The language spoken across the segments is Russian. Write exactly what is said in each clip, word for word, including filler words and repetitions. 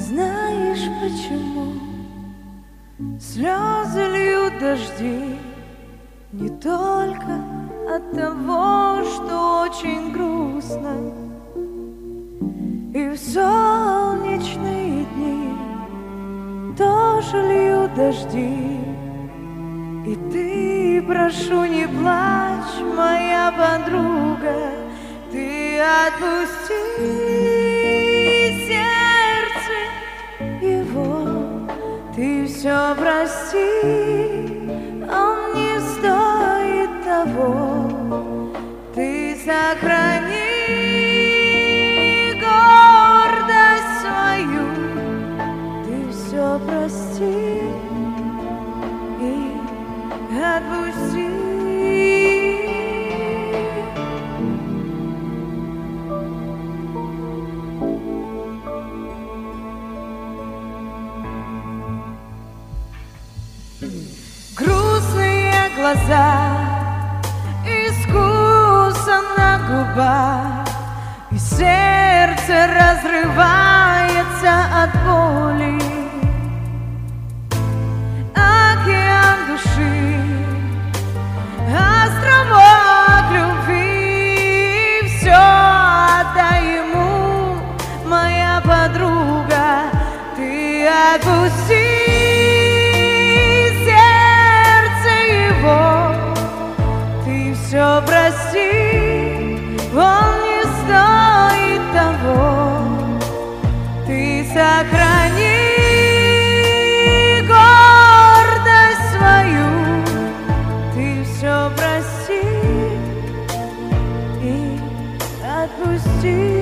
Знаешь почему слезы льют дожди? Не только от того, что очень грустно, и в солнечные дни тоже льют дожди. И ты, прошу, не плачь, моя подруга, ты отпусти сердце его, ты все прости, он не стоит того, ты сохрани гордость свою, ты все прости и отпусти. Грустные глаза, искуса на губах, и сердце разрывается от боли. Океан души, островок любви, все отдай ему, моя подруга, ты отпусти сердце его, ты все прости, он не стоит того, ты сохрани все прости и отпусти.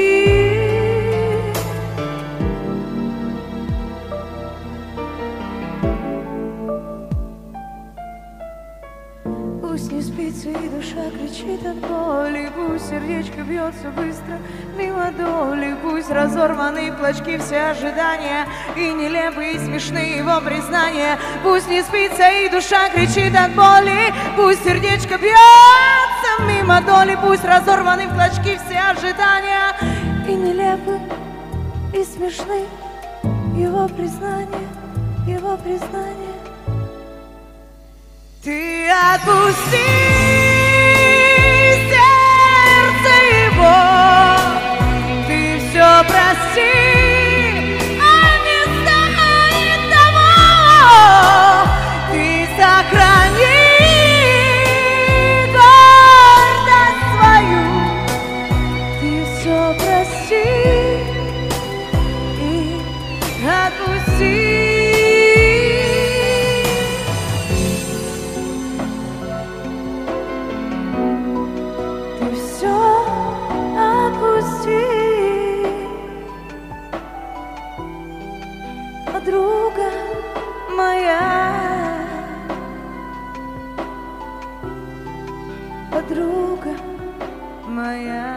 Пусть не спится и душа кричит от боли, пусть сердечко бьется быстро мимо доли, пусть разорваны клочки все ожидания и нелепые и смешные его признания. Пусть не спится и душа кричит от боли, пусть сердечко бьется мимо доли, пусть разорваны в клочки все ожидания и нелепые и смешны его признания, его признания. Ты отпусти сердце его, ты все прости, а не стоит того, ты сохрани гордость свою, ты все прости и отпусти. Подруга моя, подруга моя.